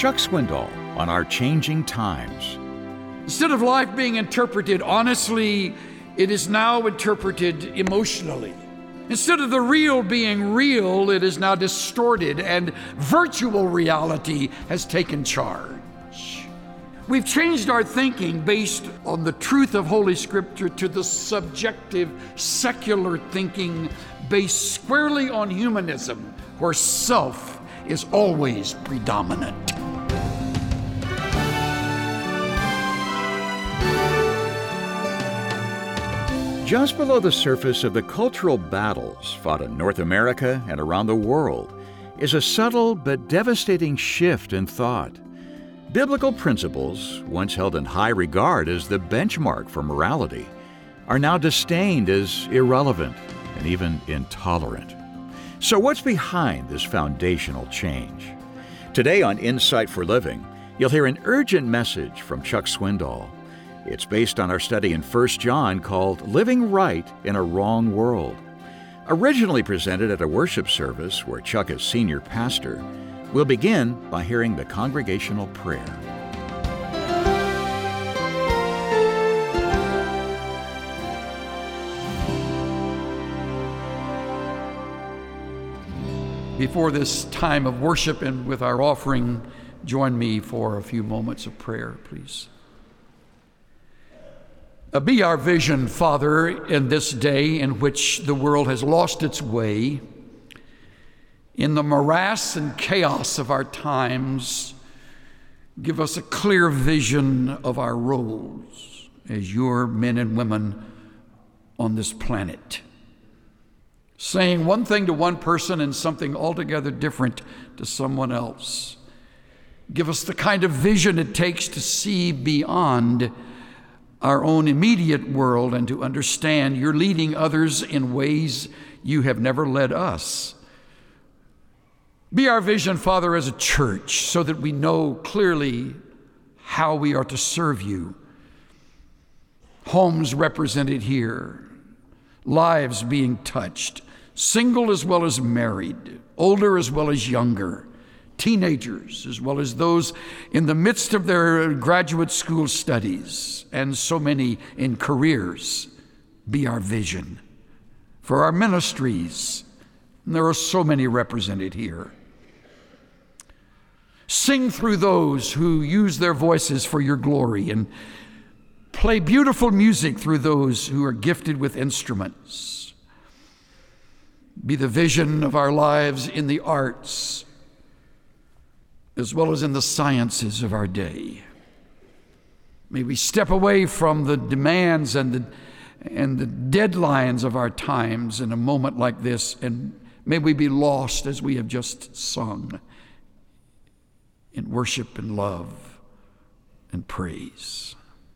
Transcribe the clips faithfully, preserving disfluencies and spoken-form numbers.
Chuck Swindoll on our changing times. Instead of life being interpreted honestly, it is now interpreted emotionally. Instead of the real being real, it is now distorted, and virtual reality has taken charge. We've changed our thinking based on the truth of Holy Scripture to the subjective, secular thinking based squarely on humanism, where self is always predominant. Just below the surface of the cultural battles fought in North America and around the world is a subtle but devastating shift in thought. Biblical principles, once held in high regard as the benchmark for morality, are now disdained as irrelevant and even intolerant. So what's behind this foundational change? Today on Insight for Living, you'll hear an urgent message from Chuck Swindoll. It's based on our study in First John called Living Right in a Wrong World. Originally presented at a worship service where Chuck is senior pastor, we'll begin by hearing the congregational prayer. Before this time of worship and with our offering, join me for a few moments of prayer, please. Uh, be our vision, Father, in this day in which the world has lost its way. In the morass and chaos of our times, give us a clear vision of our roles as your men and women on this planet. Saying one thing to one person and something altogether different to someone else. Give us the kind of vision it takes to see beyond our own immediate world and to understand you're leading others in ways you have never led us. Be our vision, Father, as a church, so that we know clearly how we are to serve you. Homes represented here, lives being touched, single as well as married, older as well as younger, teenagers as well as those in the midst of their graduate school studies, and so many in careers. Be our vision. For our ministries, and there are so many represented here. Sing through those who use their voices for your glory, and play beautiful music through those who are gifted with instruments. Be the vision of our lives in the arts, as well as in the sciences of our day. May we step away from the demands and the, and the deadlines of our times in a moment like this, and may we be lost as we have just sung in worship and love and praise.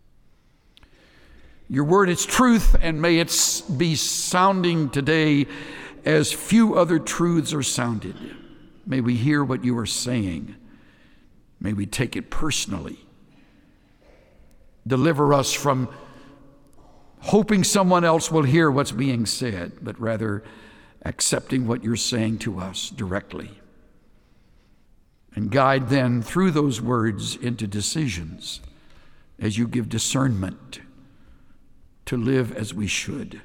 Your word is truth, and may it be sounding today as few other truths are sounded. May we hear what you are saying. May we take it personally. Deliver us from hoping someone else will hear what's being said, but rather accepting what you're saying to us directly. And guide then through those words into decisions as you give discernment to live as we should.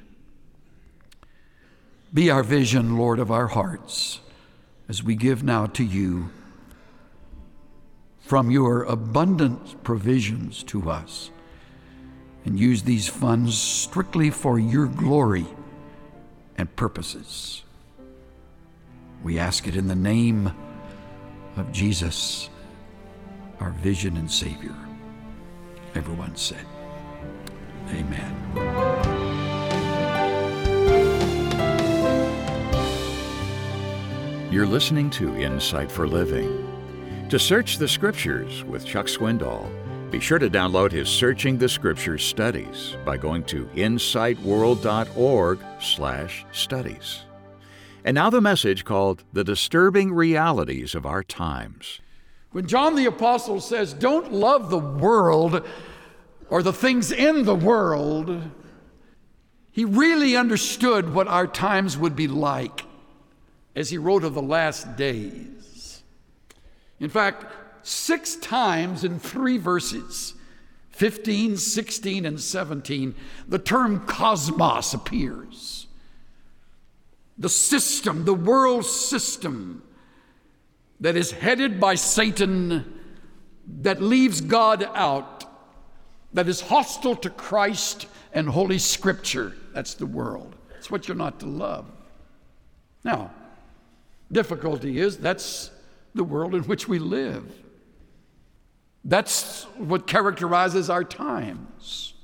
Be our vision, Lord, of our hearts, as we give now to you from your abundant provisions to us, and use these funds strictly for your glory and purposes. We ask it in the name of Jesus, our vision and Savior. Everyone said, amen. You're listening to Insight for Living. To search the Scriptures with Chuck Swindoll, be sure to download his Searching the Scriptures studies by going to insightworld.org slash studies. And now the message called The Disturbing Realities of Our Times. When John the Apostle says, don't love the world or the things in the world, he really understood what our times would be like as he wrote of the last days. In fact, six times in three verses, fifteen, sixteen, and seventeen, the term cosmos appears. The system, the world system that is headed by Satan, that leaves God out, that is hostile to Christ and Holy Scripture. That's the world. That's what you're not to love. Now, difficulty is that's the world in which we live. That's what characterizes our times.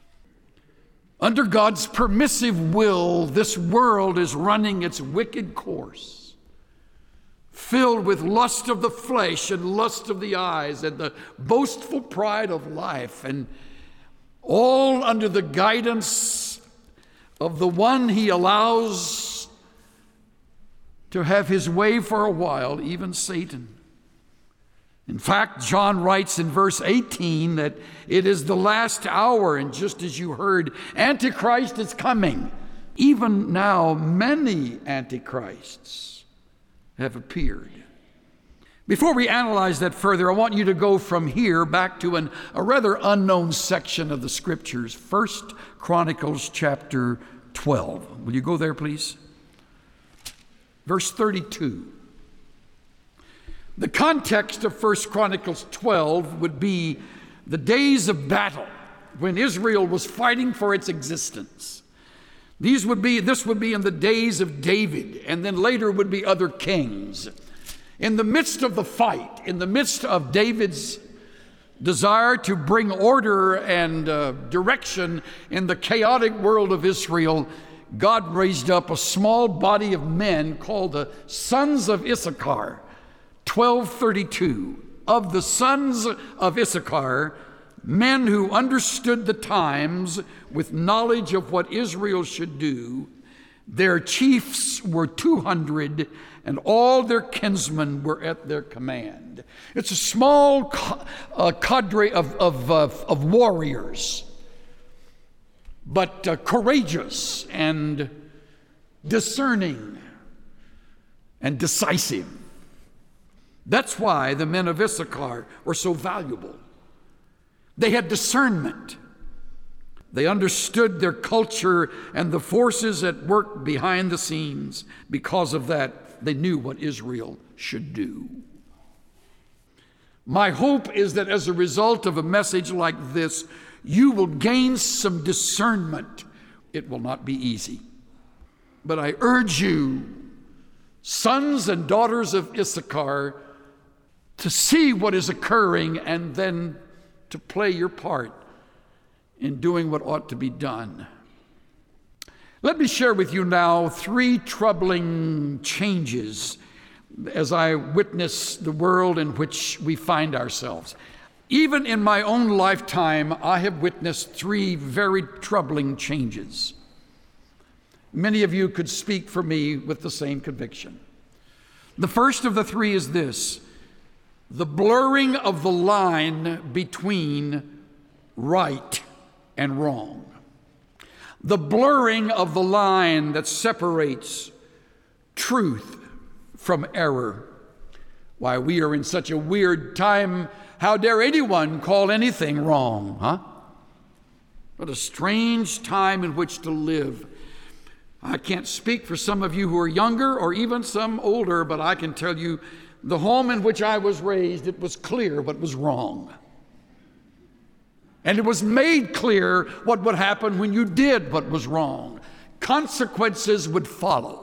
Under God's permissive will, this world is running its wicked course, filled with lust of the flesh and lust of the eyes and the boastful pride of life, and all under the guidance of the one he allows to have his way for a while, even Satan. In fact, John writes in verse eighteen that it is the last hour, and just as you heard, Antichrist is coming. Even now, many Antichrists have appeared. Before we analyze that further, I want you to go from here back to an, a rather unknown section of the Scriptures, First Chronicles chapter twelve. Will you go there, please? Verse thirty-two. The context of First Chronicles twelve would be the days of battle when Israel was fighting for its existence. These would be, this would be in the days of David, and then later would be other kings. In the midst of the fight, in the midst of David's desire to bring order and uh, direction in the chaotic world of Israel, God raised up a small body of men called the sons of Issachar. twelve thirty-two. Of the sons of Issachar, men who understood the times with knowledge of what Israel should do, their chiefs were two hundred, and all their kinsmen were at their command. It's a small uh, cadre of, of, uh, of warriors, but uh, courageous and discerning and decisive. That's why the men of Issachar were so valuable. They had discernment. They understood their culture and the forces at work behind the scenes. Because of that, they knew what Israel should do. My hope is that as a result of a message like this, you will gain some discernment. It will not be easy. But I urge you, sons and daughters of Issachar, to see what is occurring and then to play your part in doing what ought to be done. Let me share with you now three troubling changes as I witness the world in which we find ourselves. Even in my own lifetime, I have witnessed three very troubling changes. Many of you could speak for me with the same conviction. The first of the three is this: the blurring of the line between right and wrong. The blurring of the line that separates truth from error. Why, we are in such a weird time. How dare anyone call anything wrong, huh? What a strange time in which to live. I can't speak for some of you who are younger or even some older, but I can tell you the home in which I was raised, it was clear what was wrong. And it was made clear what would happen when you did what was wrong. Consequences would follow.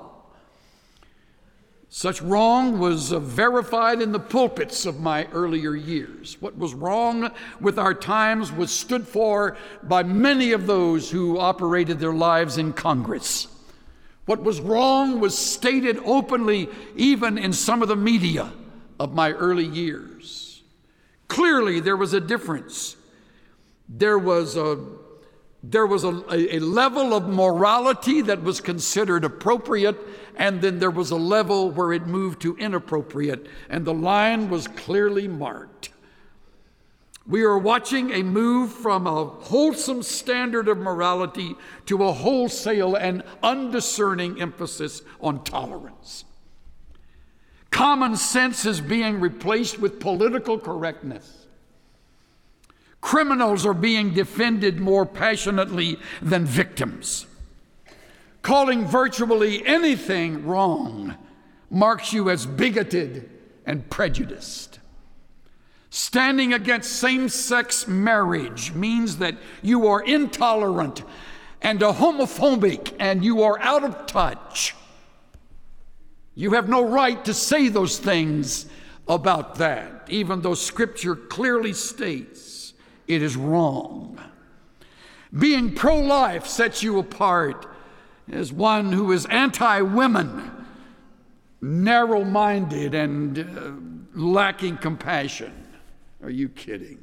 Such wrong was uh, verified in the pulpits of my earlier years. What was wrong with our times was stood for by many of those who operated their lives in Congress. What was wrong was stated openly even in some of the media of my early years. Clearly, there was a difference. There was a, there was a, a level of morality that was considered appropriate, and then there was a level where it moved to inappropriate, and the line was clearly marked. We are watching a move from a wholesome standard of morality to a wholesale and undiscerning emphasis on tolerance. Common sense is being replaced with political correctness. Criminals are being defended more passionately than victims. Calling virtually anything wrong marks you as bigoted and prejudiced. Standing against same-sex marriage means that you are intolerant and a homophobic, and you are out of touch. You have no right to say those things about that, even though Scripture clearly states it is wrong. Being pro-life sets you apart as one who is anti-women, narrow-minded, and uh, lacking compassion. Are you kidding?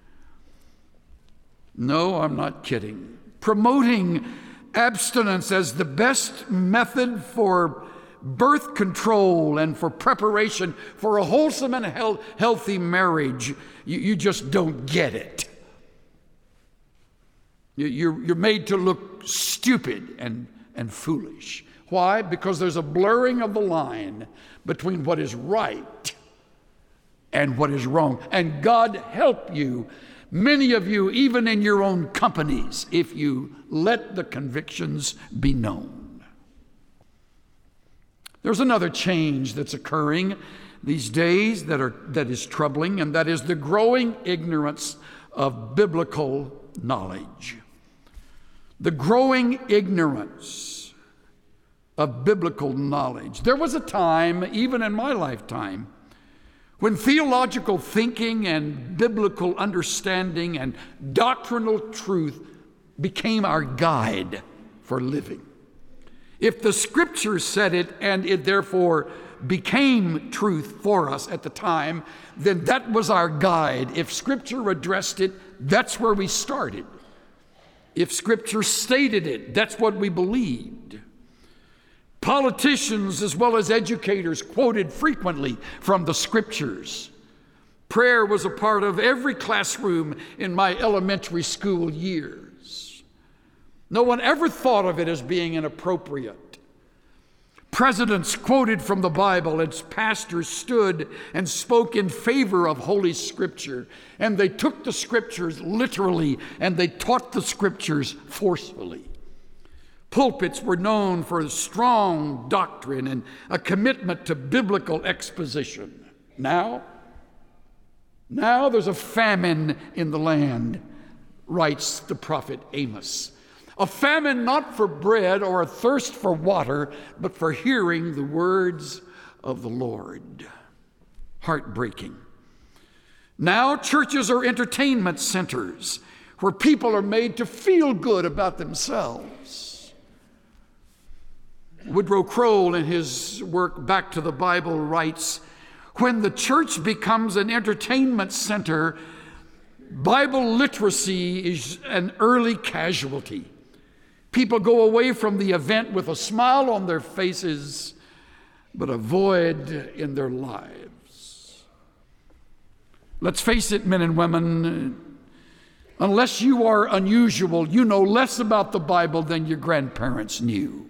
No, I'm not kidding. Promoting abstinence as the best method for birth control and for preparation for a wholesome and health, healthy marriage, you, you just don't get it. You, you're, you're made to look stupid and, and foolish. Why? Because there's a blurring of the line between what is right and what is wrong. And God help you, many of you, even in your own companies, if you let the convictions be known. There's another change that's occurring these days that are that is troubling, and that is the growing ignorance of biblical knowledge. The growing ignorance of biblical knowledge. There was a time, even in my lifetime, when theological thinking and biblical understanding and doctrinal truth became our guide for living. If the Scripture said it and it therefore became truth for us at the time, then that was our guide. If Scripture addressed it, that's where we started. If Scripture stated it, that's what we believed. Politicians as well as educators quoted frequently from the Scriptures. Prayer was a part of every classroom in my elementary school years. No one ever thought of it as being inappropriate. Presidents quoted from the Bible, and pastors stood and spoke in favor of Holy Scripture. And they took the Scriptures literally, and they taught the Scriptures forcefully. Pulpits were known for strong doctrine and a commitment to biblical exposition. Now, now there's a famine in the land, writes the prophet Amos. A famine not for bread or a thirst for water, but for hearing the words of the Lord. Heartbreaking. Now churches are entertainment centers where people are made to feel good about themselves. Woodrow Kroll, in his work Back to the Bible, writes, when the church becomes an entertainment center, Bible literacy is an early casualty. People go away from the event with a smile on their faces, but a void in their lives. Let's face it, men and women, unless you are unusual, you know less about the Bible than your grandparents knew.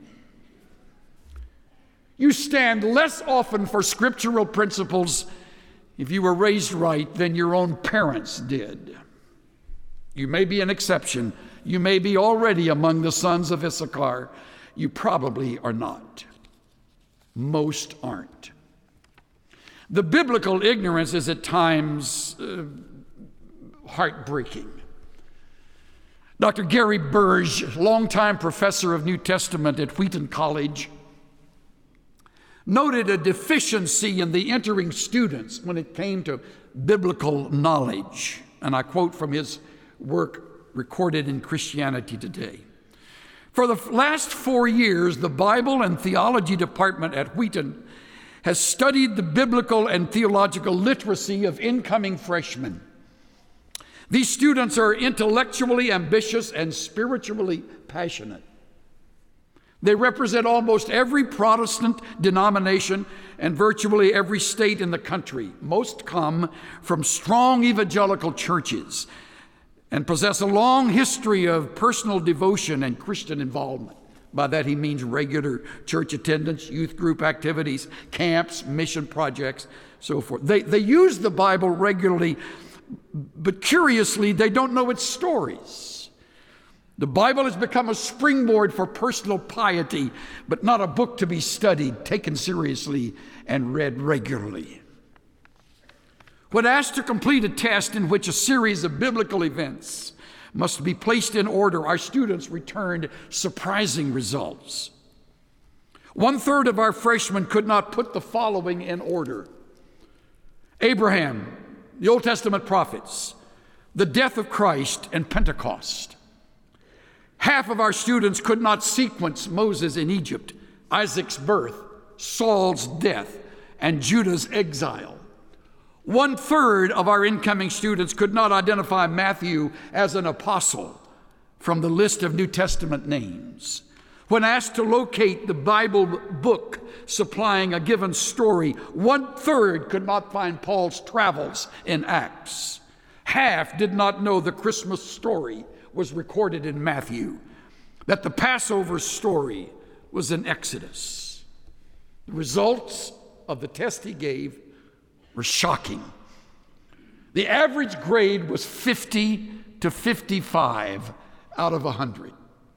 You stand less often for scriptural principles if you were raised right than your own parents did. You may be an exception. You may be already among the sons of Issachar. You probably are not. Most aren't. The biblical ignorance is at times uh, heartbreaking. Doctor Gary Burge, longtime professor of New Testament at Wheaton College, noted a deficiency in the entering students when it came to biblical knowledge. And I quote from his work recorded in Christianity Today. For the last four years, the Bible and theology department at Wheaton has studied the biblical and theological literacy of incoming freshmen. These students are intellectually ambitious and spiritually passionate. They represent almost every Protestant denomination and virtually every state in the country. Most come from strong evangelical churches and possess a long history of personal devotion and Christian involvement. By that he means regular church attendance, youth group activities, camps, mission projects, so forth. They, they use the Bible regularly, but curiously, they don't know its stories. The Bible has become a springboard for personal piety, but not a book to be studied, taken seriously, and read regularly. When asked to complete a test in which a series of biblical events must be placed in order, our students returned surprising results. One third of our freshmen could not put the following in order: Abraham, the Old Testament prophets, the death of Christ, and Pentecost. Half of our students could not sequence Moses in Egypt, Isaac's birth, Saul's death, and Judah's exile. One third of our incoming students could not identify Matthew as an apostle from the list of New Testament names. When asked to locate the Bible book supplying a given story, one third could not find Paul's travels in Acts. Half did not know the Christmas story was recorded in Matthew, that the Passover story was in Exodus. The results of the test he gave were shocking. The average grade was fifty to fifty-five out of one hundred.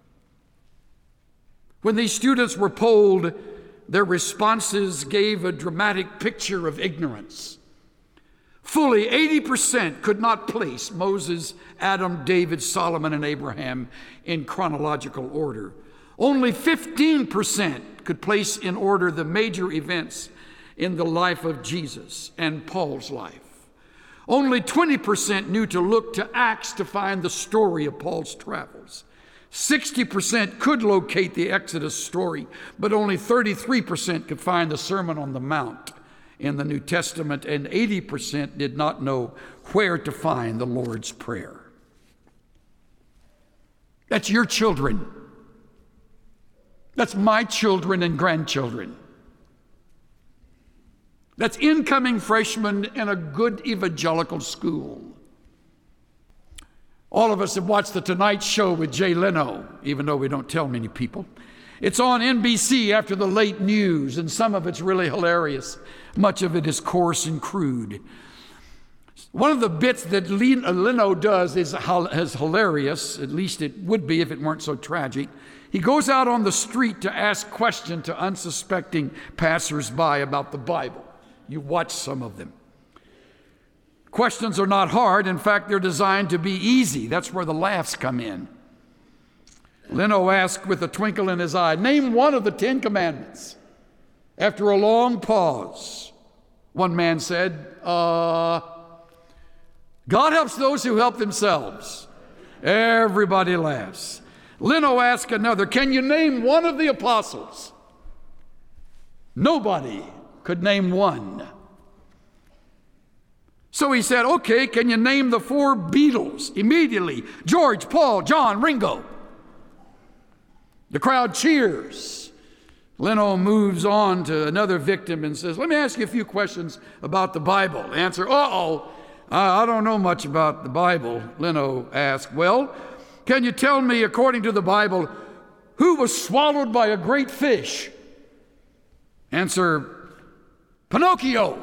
When these students were polled, their responses gave a dramatic picture of ignorance. Fully eighty percent could not place Moses, Adam, David, Solomon, and Abraham in chronological order. Only fifteen percent could place in order the major events in the life of Jesus and Paul's life. Only twenty percent knew to look to Acts to find the story of Paul's travels. sixty percent could locate the Exodus story, but only thirty-three percent could find the Sermon on the Mount in the New Testament, and eighty percent did not know where to find the Lord's Prayer. That's your children. That's my children and grandchildren. That's incoming freshmen in a good evangelical school. All of us have watched The Tonight Show with Jay Leno, even though we don't tell many people. It's on N B C after the late news, and some of it's really hilarious. Much of it is coarse and crude. One of the bits that Leno does is, is hilarious, at least it would be if it weren't so tragic. He goes out on the street to ask questions to unsuspecting passersby about the Bible. You watch some of them. Questions are not hard. In fact, they're designed to be easy. That's where the laughs come in. Leno asked with a twinkle in his eye, "Name one of the Ten Commandments." After a long pause, one man said, uh, God helps those who help themselves. Everybody laughs. Leno asked another, "Can you name one of the apostles?" Nobody could name one. So he said, "Okay, can you name the four Beatles?" Immediately, George, Paul, John, Ringo. The crowd cheers. Leno moves on to another victim and says, "Let me ask you a few questions about the Bible." Answer, "Uh-oh, I don't know much about the Bible." Leno asked, "Well, can you tell me, according to the Bible, who was swallowed by a great fish?" Answer, "Pinocchio."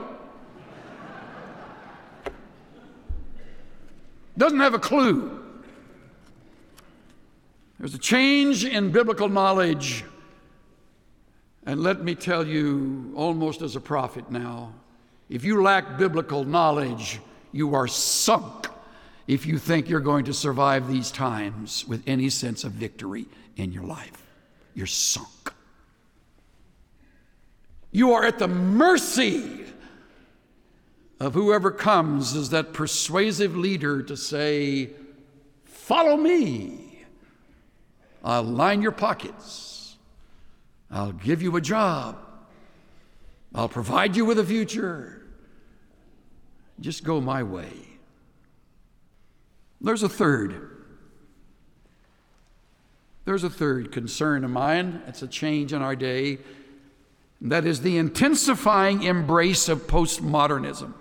Doesn't have a clue. There's a change in biblical knowledge. And let me tell you, almost as a prophet now, if you lack biblical knowledge, you are sunk if you think you're going to survive these times with any sense of victory in your life. You're sunk. You are at the mercy of whoever comes as that persuasive leader to say, "Follow me. I'll line your pockets. I'll give you a job. I'll provide you with a future. Just go my way." There's a third. There's a third concern of mine. It's a change in our day. That is the intensifying embrace of postmodernism.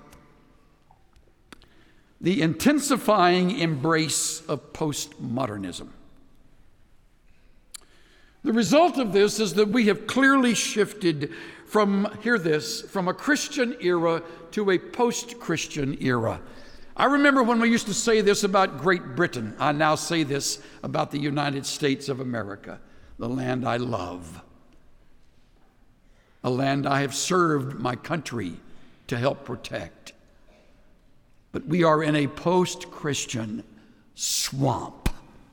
The intensifying embrace of postmodernism. The result of this is that we have clearly shifted from, hear this, from a Christian era to a post-Christian era. I remember when we used to say this about Great Britain. I now say this about the United States of America, the land I love, a land I have served my country to help protect. But we are in a post-Christian swamp.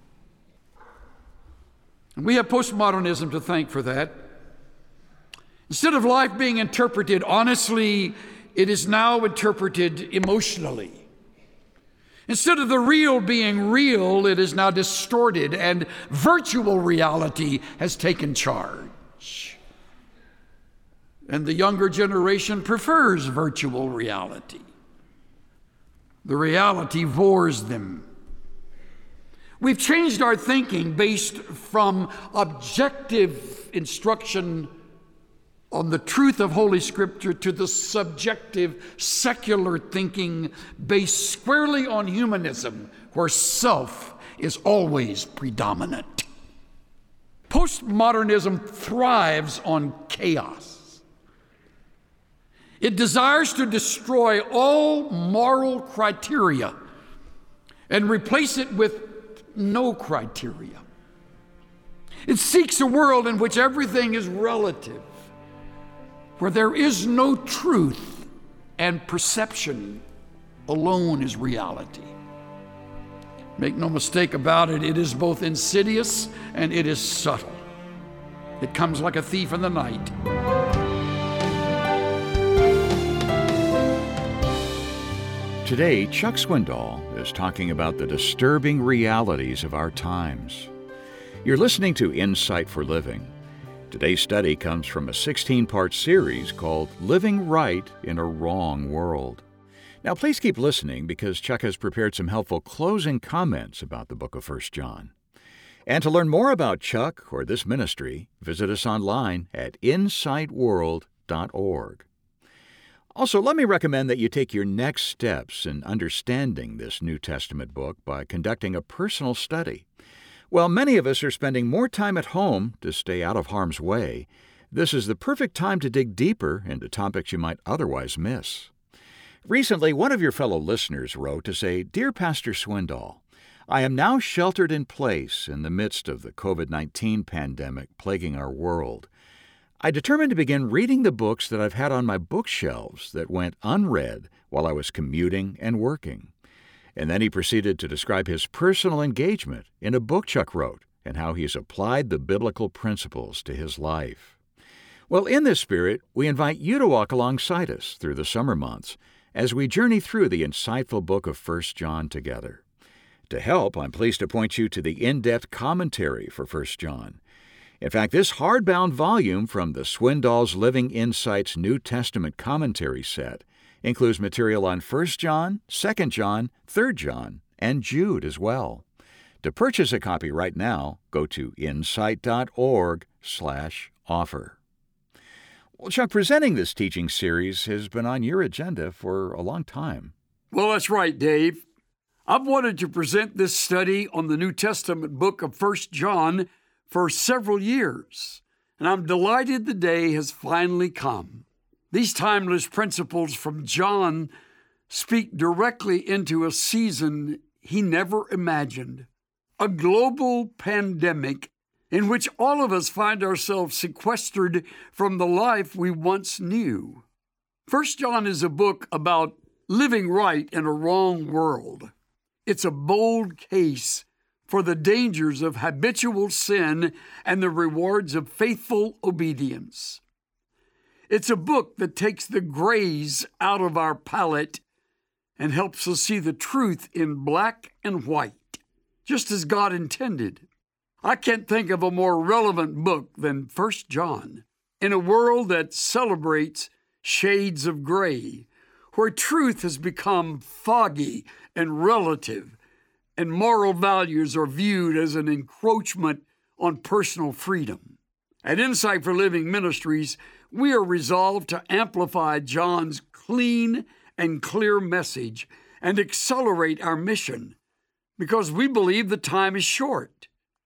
And we have postmodernism to thank for that. Instead of life being interpreted honestly, it is now interpreted emotionally. Instead of the real being real, it is now distorted, and virtual reality has taken charge. And the younger generation prefers virtual reality. The reality bores them. We've changed our thinking based from objective instruction on the truth of Holy Scripture to the subjective, secular thinking based squarely on humanism, where self is always predominant. Postmodernism thrives on chaos. It desires to destroy all moral criteria and replace it with no criteria. It seeks a world in which everything is relative, where there is no truth and perception alone is reality. Make no mistake about it, it is both insidious and it is subtle. It comes like a thief in the night. Today, Chuck Swindoll is talking about the disturbing realities of our times. You're listening to Insight for Living. Today's study comes from a sixteen-part series called Living Right in a Wrong World. Now, please keep listening because Chuck has prepared some helpful closing comments about the book of First John. And to learn more about Chuck or this ministry, visit us online at insight world dot org. Also, let me recommend that you take your next steps in understanding this New Testament book by conducting a personal study. While many of us are spending more time at home to stay out of harm's way, this is the perfect time to dig deeper into topics you might otherwise miss. Recently, one of your fellow listeners wrote to say, "Dear Pastor Swindoll, I am now sheltered in place in the midst of the covid nineteen pandemic plaguing our world. I determined to begin reading the books that I've had on my bookshelves that went unread while I was commuting and working." And then he proceeded to describe his personal engagement in a book Chuck wrote and how he's applied the biblical principles to his life. Well, in this spirit, we invite you to walk alongside us through the summer months as we journey through the insightful book of First John together. To help, I'm pleased to point you to the in-depth commentary for First John. In fact, this hardbound volume from the Swindoll's Living Insights New Testament Commentary set includes material on First John, Second John, Third John, and Jude as well. To purchase a copy right now, go to insight dot org slash offer. Well, Chuck, presenting this teaching series has been on your agenda for a long time. Well, that's right, Dave. I've wanted to present this study on the New Testament book of First John for several years, and I'm delighted the day has finally come. These timeless principles from John speak directly into a season he never imagined, a global pandemic in which all of us find ourselves sequestered from the life we once knew. First John is a book about living right in a wrong world. It's a bold case for the dangers of habitual sin and the rewards of faithful obedience. It's a book that takes the grays out of our palate and helps us see the truth in black and white, just as God intended. I can't think of a more relevant book than First John in a world that celebrates shades of gray, where truth has become foggy and relative, and moral values are viewed as an encroachment on personal freedom. At Insight for Living Ministries, we are resolved to amplify John's clean and clear message and accelerate our mission because we believe the time is short.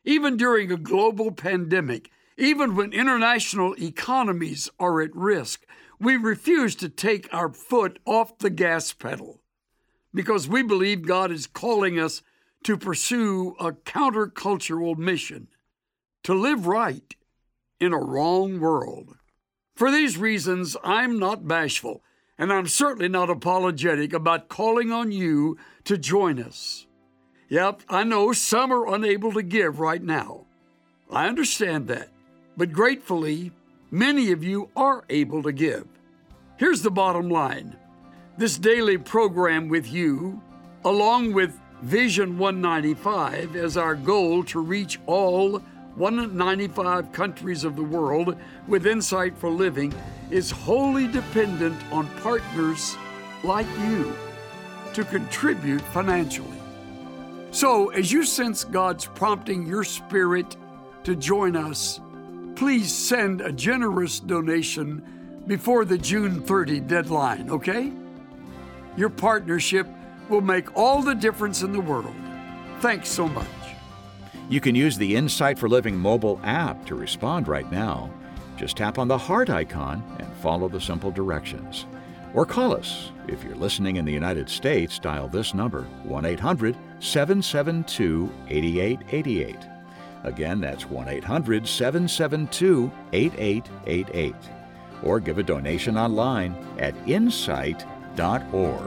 Even during a global pandemic, even when international economies are at risk, we refuse to take our foot off the gas pedal because we believe God is calling us to pursue a countercultural mission, to live right in a wrong world. For these reasons, I'm not bashful, and I'm certainly not apologetic about calling on you to join us. Yep, I know some are unable to give right now. I understand that. But gratefully, many of you are able to give. Here's the bottom line. This daily program with you, along with Vision one ninety-five as our goal to reach all one hundred ninety-five countries of the world with Insight for Living, is wholly dependent on partners like you to contribute financially. So, as you sense God's prompting your spirit to join us, please send a generous donation before the June thirtieth deadline, okay? Your partnership will make all the difference in the world. Thanks so much. You can use the Insight for Living mobile app to respond right now. Just tap on the heart icon and follow the simple directions. Or call us. If you're listening in the United States, dial this number, one eight hundred seven seven two eight eight eight eight. Again, that's one eight hundred seven seven two eight eight eight eight. Or give a donation online at insight dot org.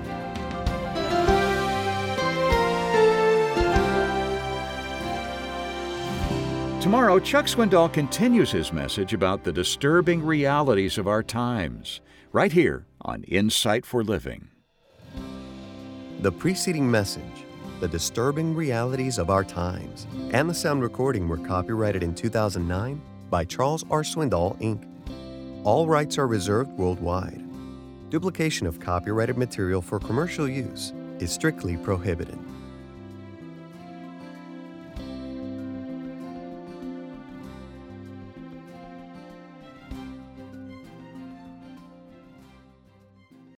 Tomorrow, Chuck Swindoll continues his message about the disturbing realities of our times, right here on Insight for Living. The preceding message, The Disturbing Realities of Our Times, and the sound recording were copyrighted in two thousand nine by Charles R. Swindoll, Incorporated. All rights are reserved worldwide. Duplication of copyrighted material for commercial use is strictly prohibited.